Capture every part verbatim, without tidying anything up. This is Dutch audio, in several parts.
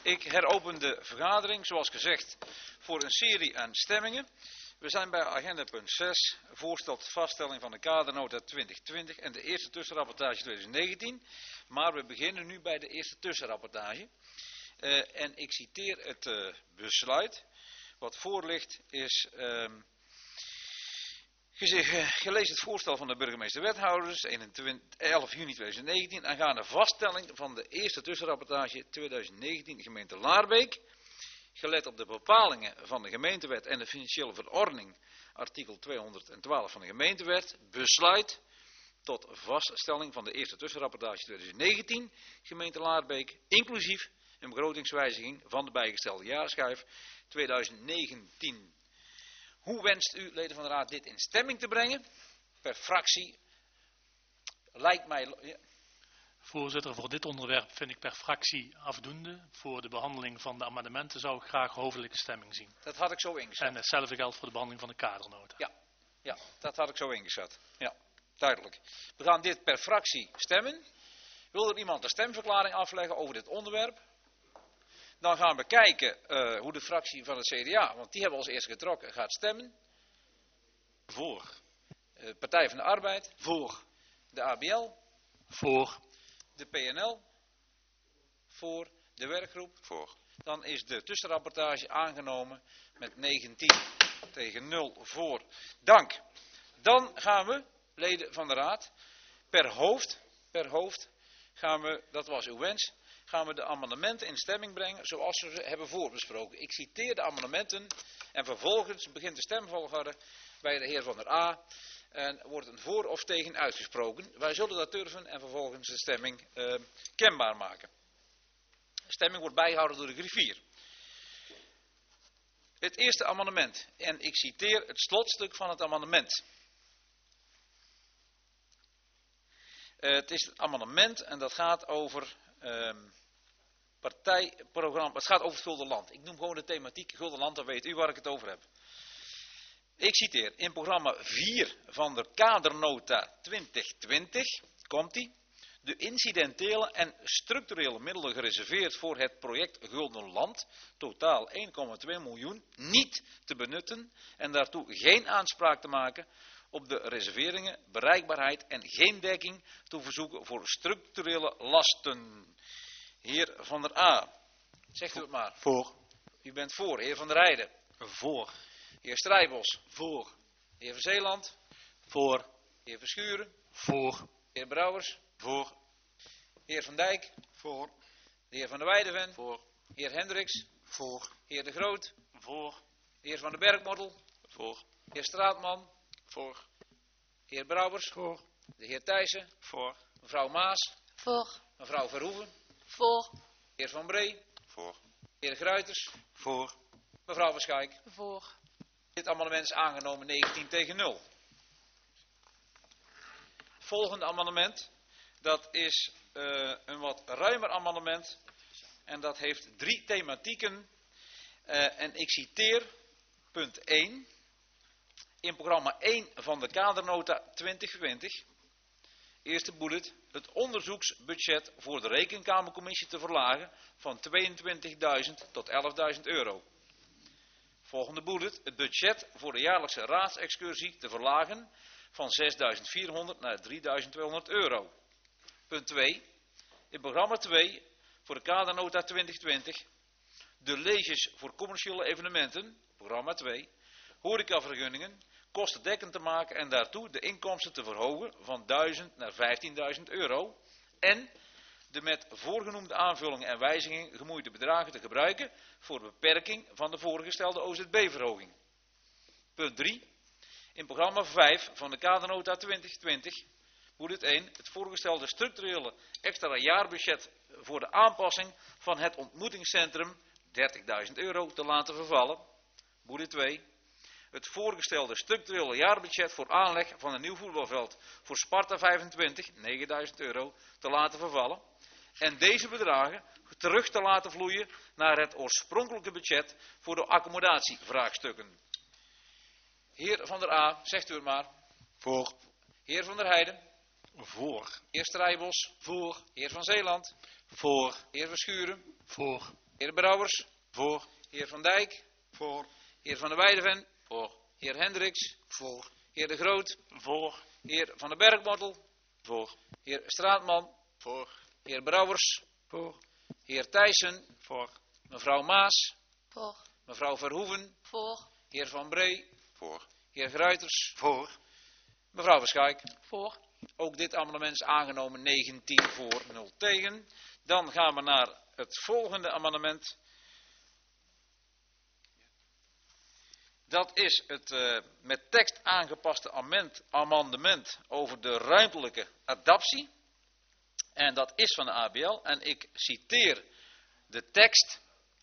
Ik heropen de vergadering, zoals gezegd, voor een serie aan stemmingen. We zijn bij agenda punt zes, voorstel tot vaststelling van de kadernota twintig twintig en de eerste tussenrapportage twintig negentien. Maar we beginnen nu bij de eerste tussenrapportage. Uh, en ik citeer het uh, besluit. Wat voor ligt is... Uh, Gelezen het voorstel van de burgemeester-wethouders, elf juni twintig negentien, aangaande vaststelling van de eerste tussenrapportage twintig negentien gemeente Laarbeek. Gelet op de bepalingen van de gemeentewet en de financiële verordening, artikel tweehonderdtwaalf van de gemeentewet, besluit tot vaststelling van de eerste tussenrapportage twintig negentien, gemeente Laarbeek, inclusief een begrotingswijziging van de bijgestelde jaarschijf twintig negentien. Hoe wenst u, leden van de raad, dit in stemming te brengen? Per fractie lijkt mij... Ja. Voorzitter, voor dit onderwerp vind ik per fractie afdoende. Voor de behandeling van de amendementen zou ik graag hoofdelijke stemming zien. Dat had ik zo ingeschat. En hetzelfde geldt voor de behandeling van de kadernota. Ja, ja, dat had ik zo ingeschat. Ja, duidelijk. We gaan dit per fractie stemmen. Wil er iemand een stemverklaring afleggen over dit onderwerp? Dan gaan we kijken uh, hoe de fractie van het C D A, want die hebben als eerste getrokken, gaat stemmen. Voor. Uh, Partij van de Arbeid. Voor. De A B L. Voor. De P N L. Voor. De werkgroep. Voor. Dan is de tussenrapportage aangenomen met negentien tegen nul voor. Dank. Dan gaan we, leden van de raad, per hoofd, per hoofd gaan we, dat was uw wens, gaan we de amendementen in stemming brengen zoals we ze hebben voorbesproken. Ik citeer de amendementen en vervolgens begint de stemvolgorde bij de heer Van der A. En wordt een voor of tegen uitgesproken. Wij zullen dat durven en vervolgens de stemming uh, kenbaar maken. De stemming wordt bijgehouden door de griffier. Het eerste amendement. En ik citeer het slotstuk van het amendement. Uh, het is het amendement en dat gaat over... Uh, partijprogramma, het gaat over het Gulden Land. Ik noem gewoon de thematiek Gulden Land, dan weet u waar ik het over heb. Ik citeer, in programma vier van de kadernota twintig twintig, komt ie, de incidentele en structurele middelen gereserveerd voor het project Gulden Land, totaal één komma twee miljoen, niet te benutten en daartoe geen aanspraak te maken op de reserveringen, bereikbaarheid en geen dekking te verzoeken voor structurele lasten. Heer Van der A, zegt u het maar. Voor. U bent voor. Heer Van der Heijden. Voor. Heer Strijbos. Voor. Heer Van Zeeland. Voor. Heer Verschuren. Voor. Heer Brouwers. Voor. Heer Van Dijk. Voor. De heer Van der Weideven. Voor. Heer Hendricks. Voor. Heer De Groot. Voor. Heer Van den Bergmortel. Voor. Heer Straatman. Voor. Heer Brouwers. Voor. De heer Thijssen. Voor. Mevrouw Maas. Voor. Mevrouw Verhoeven. Voor. Heer Van Bree. Voor. Heer Gruiters. Voor. Mevrouw Verschaik. Voor. Dit amendement is aangenomen negentien tegen nul. Volgende amendement. Dat is uh, een wat ruimer amendement. En dat heeft drie thematieken. Uh, en ik citeer punt één. In programma één van de kadernota twintig twintig. Eerste bullet. Het onderzoeksbudget voor de rekenkamercommissie te verlagen van tweeëntwintigduizend tot elfduizend euro. Volgende bullet. Het budget voor de jaarlijkse raadsexcursie te verlagen van zesduizend vierhonderd naar drieduizend tweehonderd euro. Punt twee. In programma twee voor de kadernota twintig twintig. De leges voor commerciële evenementen. Programma twee. Horecavergunningen. Kostendekkend te maken en daartoe de inkomsten te verhogen van duizend naar vijftienduizend euro. En de met voorgenoemde aanvullingen en wijzigingen gemoeide bedragen te gebruiken voor beperking van de voorgestelde O Z B-verhoging. Punt drie. In programma vijf van de kadernota twintig twintig moet het één. Het voorgestelde structurele extra jaarbudget voor de aanpassing van het ontmoetingscentrum dertigduizend euro te laten vervallen. Bullet twee. Het voorgestelde structurele jaarbudget voor aanleg van een nieuw voetbalveld voor Sparta vijfentwintig, negenduizend euro, te laten vervallen. En deze bedragen terug te laten vloeien naar het oorspronkelijke budget voor de accommodatievraagstukken. Heer Van der A, zegt u het maar. Voor. Heer Van der Heijden. Voor. Heer Strijbos. Voor. Heer Van Zeeland. Voor. Heer Verschuren. Voor. Heer Brouwers. Voor. Heer Van Dijk. Voor. Heer Van der Weideven. Voor. Heer Hendricks. Voor. Heer De Groot. Voor. Heer Van den Bergmottel. Voor. Heer Straatman. Voor. Heer Brouwers. Voor. Heer Thijssen. Voor. Mevrouw Maas. Voor. Mevrouw Verhoeven. Voor. Heer Van Bree. Voor. Heer Gruiters. Voor. Mevrouw Verschaik. Voor. Ook dit amendement is aangenomen, negentien voor, nul tegen. Dan gaan we naar het volgende amendement. Dat is het uh, met tekst aangepaste amend, amendement over de ruimtelijke adaptie. En dat is van de A B L. En ik citeer de tekst.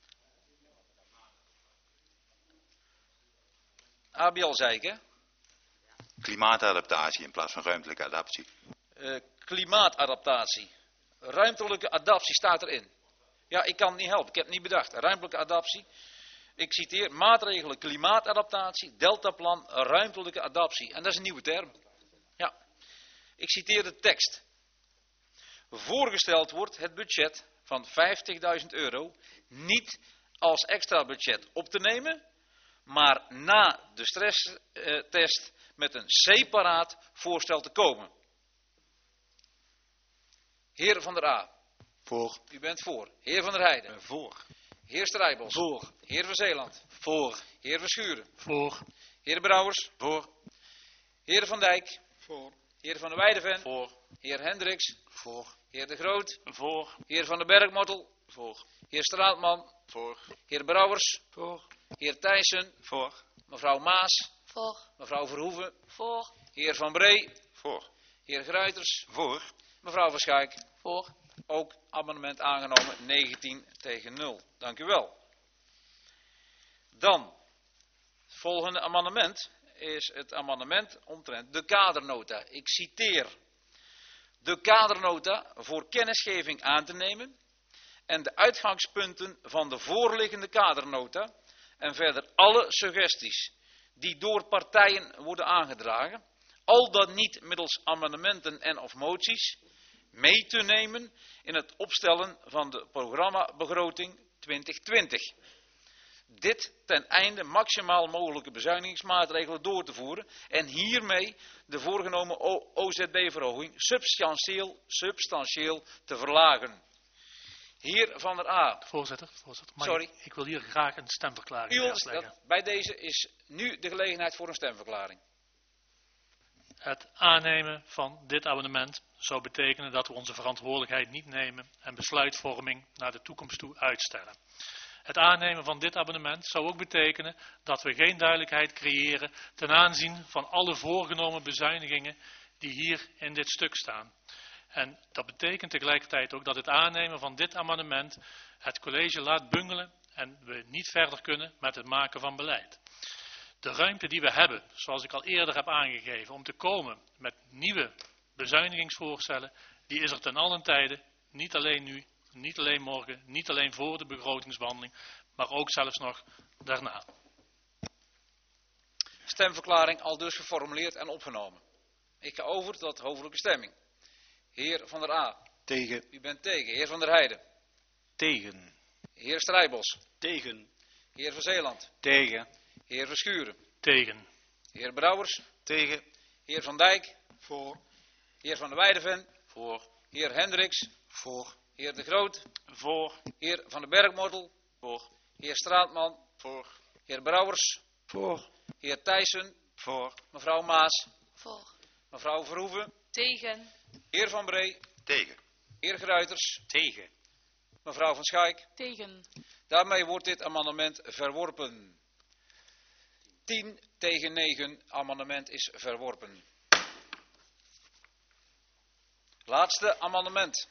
A B L zei ik, hè? Klimaatadaptatie in plaats van ruimtelijke adaptie. Uh, klimaatadaptatie. Ruimtelijke adaptie staat erin. Ja, ik kan het niet helpen. Ik heb het niet bedacht. Ruimtelijke adaptie. Ik citeer maatregelen klimaatadaptatie, deltaplan, ruimtelijke adaptie. En dat is een nieuwe term. Ja. Ik citeer de tekst. Voorgesteld wordt het budget van vijftigduizend euro niet als extra budget op te nemen, maar na de stresstest met een separaat voorstel te komen. Heer van der A. Voor. U bent voor. Heer van der Heijden. Voor. Heer Strijbos. Voor. Heer van Zeeland. Voor. Heer Verschuren. Voor. Heer Brouwers. Voor. Heer van Dijk. Voor. Heer van der Weideven. Voor. Heer Hendricks. Voor. Heer De Groot. Voor. Heer van den Bergmottel. Voor. Heer Straatman. Voor. Heer Brouwers. Voor. Heer Thijssen. Voor. Mevrouw Maas. Voor. Mevrouw Verhoeven. Voor. Heer Van Bree. Voor. Heer Gruiters. Voor. Mevrouw Verschaik. Voor. Ook amendement aangenomen, negentien tegen nul. Dank u wel. Dan, het volgende amendement is het amendement omtrent de kadernota. Ik citeer. De kadernota voor kennisgeving aan te nemen en de uitgangspunten van de voorliggende kadernota en verder alle suggesties die door partijen worden aangedragen, al dan niet middels amendementen en of moties, mee te nemen in het opstellen van de programmabegroting twintig twintig. Dit ten einde maximaal mogelijke bezuinigingsmaatregelen door te voeren en hiermee de voorgenomen O Z B-verhoging substantieel, substantieel te verlagen. Heer Van der A. Voorzitter, voorzitter mag Sorry. Ik, ik wil hier graag een stemverklaring U wilt, neerleggen. dat, bij deze is nu de gelegenheid voor een stemverklaring. Het aannemen van dit abonnement zou betekenen dat we onze verantwoordelijkheid niet nemen en besluitvorming naar de toekomst toe uitstellen. Het aannemen van dit abonnement zou ook betekenen dat we geen duidelijkheid creëren ten aanzien van alle voorgenomen bezuinigingen die hier in dit stuk staan. En dat betekent tegelijkertijd ook dat het aannemen van dit amendement het college laat bungelen en we niet verder kunnen met het maken van beleid. De ruimte die we hebben, zoals ik al eerder heb aangegeven, om te komen met nieuwe bezuinigingsvoorstellen, die is er ten allen tijde, niet alleen nu, niet alleen morgen, niet alleen voor de begrotingsbehandeling, maar ook zelfs nog daarna. Stemverklaring al dus geformuleerd en opgenomen. Ik ga over tot hoofdelijke stemming. Heer Van der A. Tegen. U bent tegen. Heer Van der Heijden. Tegen. Heer Strijbos. Tegen. Heer van Zeeland. Tegen. Heer Verschuren. Tegen. Heer Brouwers. Tegen. Heer Van Dijk. Voor. Heer Van der Weideven. Voor. Heer Hendricks. Voor. Heer De Groot. Voor. Heer Van den Bergmottel. Voor. Heer Straatman. Voor. Heer Brouwers. Voor. Heer Thijssen. Voor. Mevrouw Maas. Voor. Mevrouw Verhoeven. Tegen. Heer Van Bree. Tegen. Heer Gruiters. Tegen. Mevrouw Van Schaik. Tegen. Daarmee wordt dit amendement verworpen. tien tegen negen. Amendement is verworpen. Laatste amendement.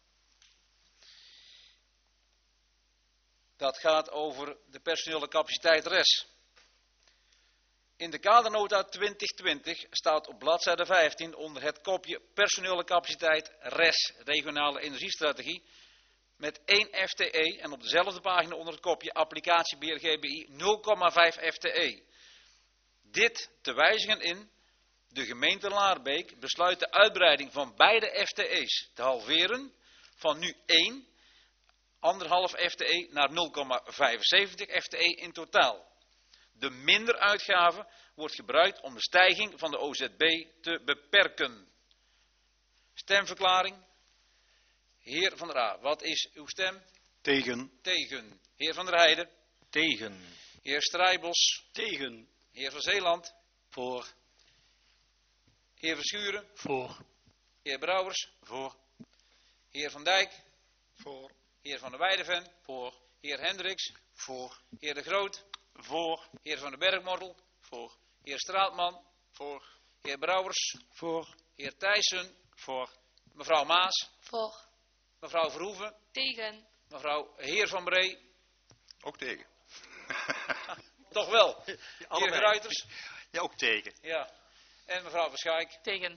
Dat gaat over de personele capaciteit R E S. In de kadernota twintig twintig staat op bladzijde vijftien onder het kopje personele capaciteit R E S, regionale energiestrategie, met één F T E en op dezelfde pagina onder het kopje applicatiebeheer G B I nul komma vijf F T E. Dit te wijzigen in de gemeente Laarbeek besluit de uitbreiding van beide F T E's te halveren van nu één anderhalf F T E naar nul komma vijfenzeventig F T E in totaal. De minderuitgave wordt gebruikt om de stijging van de O Z B te beperken. Stemverklaring. Heer Van der A, wat is uw stem? Tegen. Tegen. Heer Van der Heijden. Tegen. Heer Strijbos. Tegen. Heer Van Zeeland. Voor. Heer Verschuren. Voor. Heer Brouwers. Voor. Heer Van Dijk. Voor. Heer Van der Weideven. Voor. Heer Hendricks. Voor. Heer De Groot. Voor. Heer Van den Bergmortel. Voor. Heer Straatman. Voor. Heer Brouwers. Voor. Heer Thijssen. Voor. Mevrouw Maas. Voor. Mevrouw Verhoeven. Tegen. Mevrouw Heer Van Bree. Ook tegen. Toch wel. Heer Allebei. Gruiters. Ja, ook tegen. Ja. En mevrouw Verschaik. Tegen.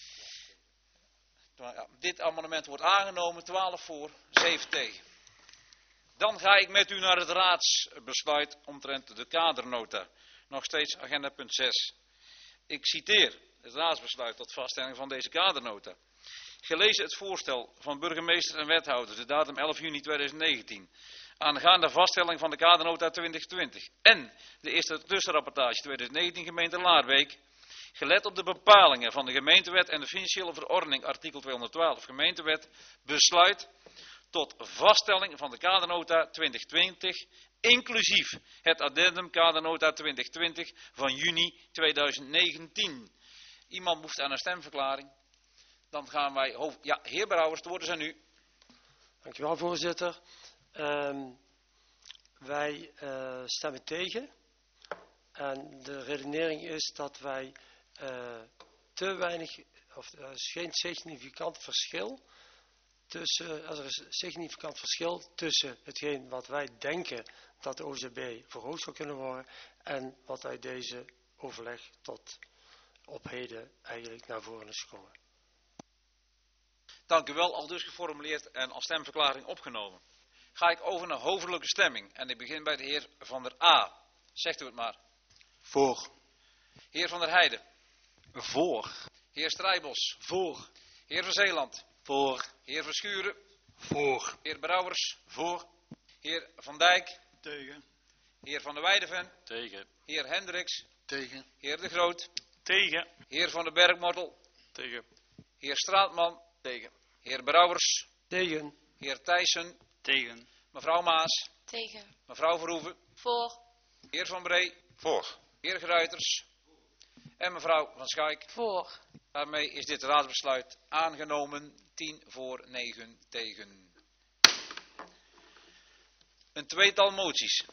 Ja, dit amendement wordt aangenomen. twaalf voor, zeven tegen. Dan ga ik met u naar het raadsbesluit omtrent de kadernota. Nog steeds agenda punt zes. Ik citeer het raadsbesluit tot vaststelling van deze kadernota. Gelezen het voorstel van burgemeester en wethouders, de datum elf juni tweeduizend negentien, aangaande vaststelling van de kadernota twintig twintig en de eerste tussenrapportage tweeduizend negentien gemeente Laarbeek, gelet op de bepalingen van de gemeentewet en de financiële verordening artikel tweehonderdtwaalf gemeentewet, besluit tot vaststelling van de kadernota twintig twintig, inclusief het addendum kadernota twintig twintig van juni tweeduizend negentien. Iemand behoeft aan een stemverklaring. Dan gaan wij, hoofd... ja, heer Brouwers, de woorden zijn u. Dankjewel, voorzitter. Um, wij uh, stemmen tegen. En de redenering is dat wij uh, te weinig, of er is geen significant verschil tussen, er is een significant verschil tussen hetgeen wat wij denken dat de O Z B verhoogd zou kunnen worden en wat uit deze overleg tot op heden eigenlijk naar voren is gekomen. Dank u wel, al dus geformuleerd en als stemverklaring opgenomen. Ga ik over naar hoofdelijke stemming en ik begin bij de heer Van der A. Zegt u het maar. Voor. Heer Van der Heijden. Voor. Heer Strijbos. Voor. Heer Van Zeeland. Voor. Heer Verschuren. Voor. Heer Brouwers. Voor. Heer Van Dijk. Tegen. Heer Van der Weideven. Tegen. Heer Hendricks. Tegen. Heer De Groot. Tegen. Heer Van den Bergmortel. Tegen. Heer Straatman. Tegen. Heer Brouwers. Tegen. Heer Thijssen. Tegen. Mevrouw Maas. Tegen. Mevrouw Verhoeven. Voor. Heer Van Bree. Voor. Heer Gruiters. En mevrouw Van Schaik. Voor. Daarmee is dit raadsbesluit aangenomen. tien voor, negen tegen. Een tweetal moties.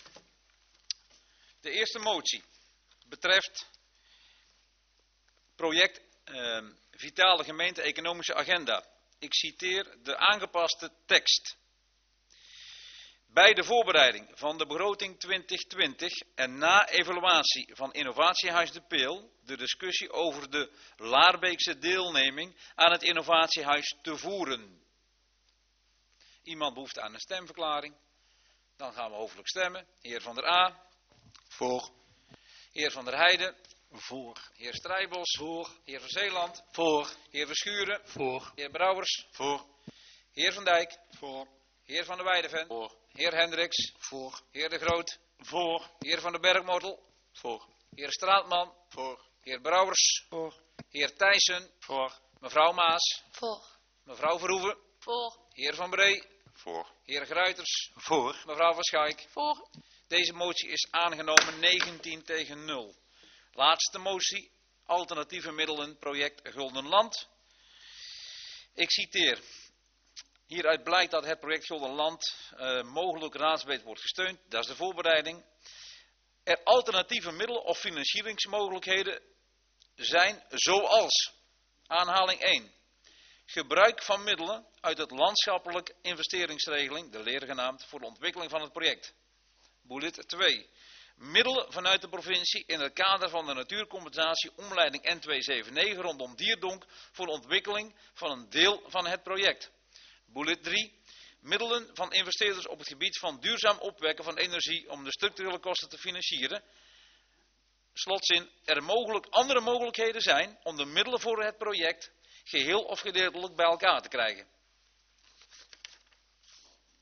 De eerste motie betreft project eh, Vitale Gemeente Economische Agenda. Ik citeer de aangepaste tekst. Bij de voorbereiding van de begroting twintig twintig en na evaluatie van Innovatiehuis De Peel, de discussie over de Laarbeekse deelneming aan het Innovatiehuis te voeren. Iemand behoeft aan een stemverklaring. Dan gaan we hoofdelijk stemmen. Heer Van der A. Voor. Heer Van der Heijden. Voor. Heer Strijbos. Voor. Heer Van Zeeland. Voor. Heer Verschuren. Voor. Heer Brouwers. Voor. Heer Van Dijk. Voor. Heer Van der Weideven. Voor. Heer Hendricks. Voor. Heer De Groot. Voor. Heer Van den Bergmortel. Voor. Heer Straatman. Voor. Heer Brouwers. Voor. Heer Thijssen. Voor. Mevrouw Maas. Voor. Mevrouw Verhoeven. Voor. Heer Van Bree. Voor. Heer Gruiters. Voor. Mevrouw Van Schaik. Voor. Deze motie is aangenomen negentien tegen nul. Laatste motie. Alternatieve middelen project Gulden Land. Ik citeer. Hieruit blijkt dat het project Gulden Land uh, mogelijk raadsbreed wordt gesteund. Dat is de voorbereiding. Er alternatieve middelen of financieringsmogelijkheden zijn zoals, aanhaling één, gebruik van middelen uit het landschappelijk investeringsregeling, de leer genaamd, voor de ontwikkeling van het project. Bullet twee. Middelen vanuit de provincie in het kader van de natuurcompensatie omleiding N tweehonderdzevenennegentig rondom Dierdonk voor de ontwikkeling van een deel van het project. Bullet drie. Middelen van investeerders op het gebied van duurzaam opwekken van energie om de structurele kosten te financieren. Slotzin, er mogelijk andere mogelijkheden zijn om de middelen voor het project geheel of gedeeltelijk bij elkaar te krijgen.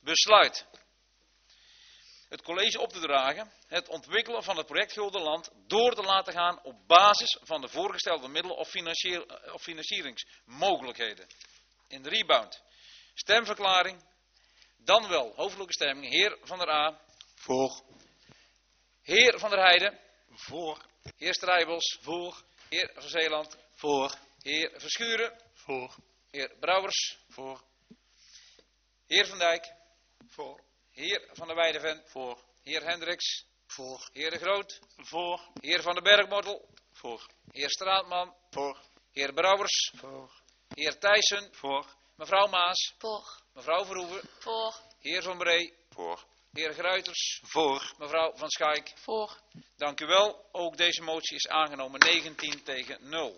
besluit het college op te dragen het ontwikkelen van het project Guldenland door te laten gaan op basis van de voorgestelde middelen of, financier, of financieringsmogelijkheden. In de rebound. Stemverklaring. Dan wel hoofdelijke stemming. Heer Van der A. Voor. Heer Van der Heijden. Voor. Heer Strijbels. Voor. Heer Van Zeeland. Voor. Heer Verschuren. Voor. Heer Brouwers. Voor. Heer Van Dijk. Voor. Heer Van der Weideven. Voor. Heer Hendricks. Voor. Heer De Groot. Voor. Heer Van den Bergmortel. Voor. Heer Straatman. Voor. Heer Brouwers. Voor. Heer Thijssen. Voor. Mevrouw Maas. Voor. Mevrouw Verhoeven. Voor. Heer Van Bree. Voor. Heer Gruiters. Voor. Mevrouw Van Schaik. Voor. Dank u wel. Ook deze motie is aangenomen. negentien tegen nul.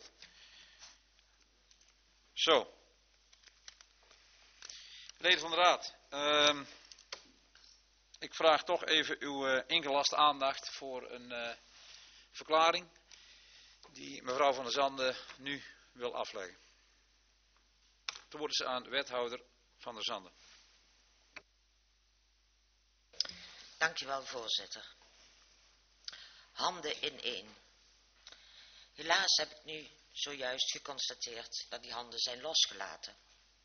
Zo. Leden van de Raad. Uh, ik vraag toch even uw uh, ingelaste aandacht voor een uh, verklaring die mevrouw Van der Zanden nu wil afleggen. Het woord is aan wethouder Van der Zanden. Dankjewel, voorzitter. Handen in één. Helaas heb ik nu zojuist geconstateerd dat die handen zijn losgelaten.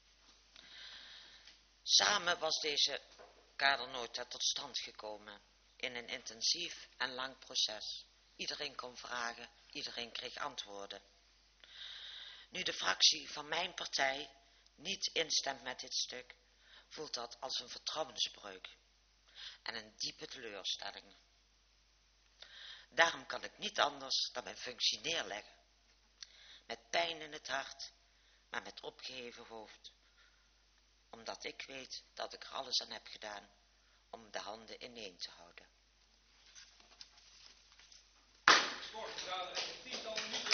Samen was deze kadernota tot stand gekomen in een intensief en lang proces. Iedereen kon vragen, iedereen kreeg antwoorden. Nu de fractie van mijn partij niet instemt met dit stuk, voelt dat als een vertrouwensbreuk en een diepe teleurstelling. Daarom kan ik niet anders dan mijn functie neerleggen. Met pijn in het hart, maar met opgeheven hoofd. Omdat ik weet dat ik er alles aan heb gedaan om de handen ineen te houden. Kort, tientallen minuten.